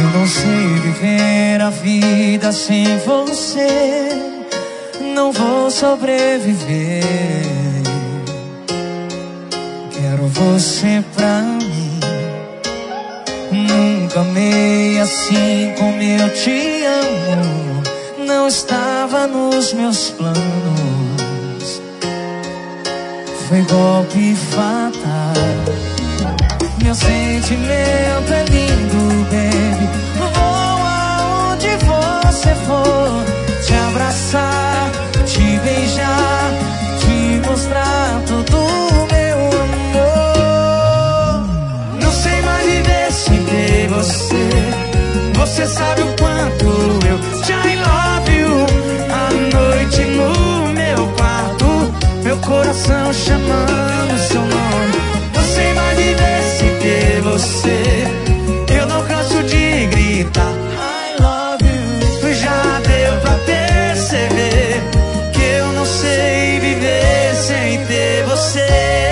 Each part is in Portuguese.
não sei viver a vida sem você. Não vou sobreviver. Quero você pra mim. Nunca amei assim como eu te amo. Não estava nos meus planos. Foi golpe fatal. Meu sentimento é lindo, baby. Vou aonde você for, te abraçar, te beijar, te mostrar todo o meu amor. Não sei mais viver sem ter você. Você sabe o quanto eu te I love you. À noite no meu quarto, meu coração chamando seu nome. Não sei mais viver sem ter você. Eu não canso de gritar I love you. Já deu pra perceber que eu não sei viver sem ter você.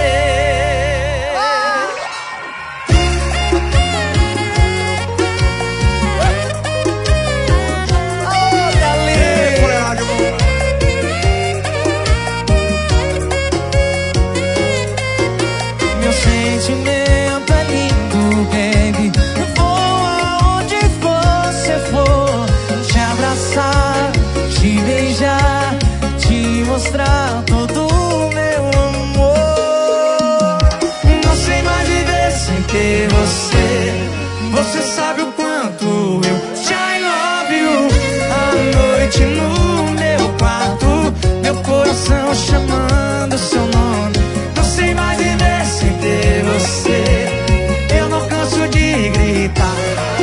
Meu sentimento é lindo, baby. Vou aonde você for, te abraçar, te beijar, te mostrar todo o meu amor. Não sei mais viver sem ter você. Você sabe o quanto eu te I love you. À noite no meu quarto, meu coração chamando seu nome. Não sei mais viver sem ter você. Eu não canso de gritar.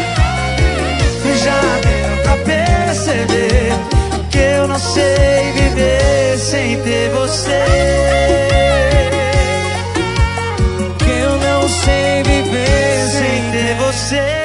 Já deu pra perceber que eu não sei viver sem ter você. Que eu não sei viver sem ter você.